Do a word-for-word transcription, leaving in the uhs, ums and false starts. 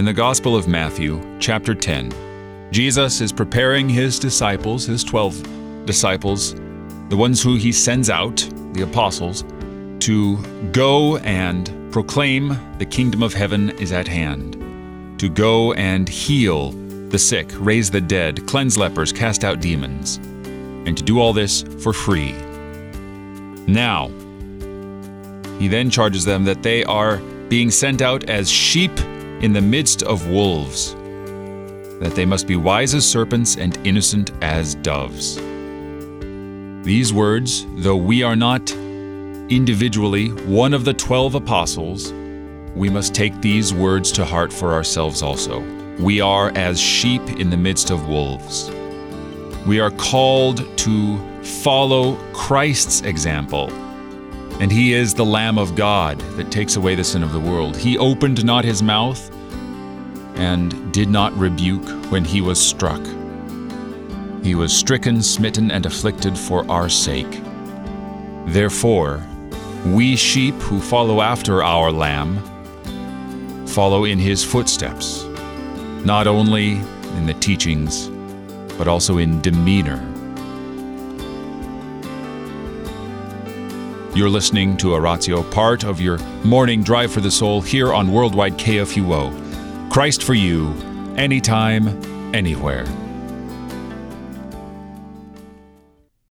the Gospel of Matthew, chapter ten, Jesus is preparing his disciples, his twelve disciples, the ones who he sends out, the apostles, to go and proclaim the kingdom of heaven is at hand, to go and heal the sick, raise the dead, cleanse lepers, cast out demons, and to do all this for free. Now, he then charges them that they are being sent out as sheep in the midst of wolves, that they must be wise as serpents and innocent as doves. These words, though we are not individually one of the twelve apostles, we must take these words to heart for ourselves also. We are as sheep in the midst of wolves. We are called to follow Christ's example, and he is the Lamb of God that takes away the sin of the world. He opened not his mouth and did not rebuke when he was struck. He was stricken, smitten, and afflicted for our sake. Therefore, we sheep who follow after our Lamb follow in his footsteps, not only in the teachings, but also in demeanor. You're listening to Oratio, part of your morning drive for the soul here on Worldwide K F U O. Christ for you, anytime, anywhere.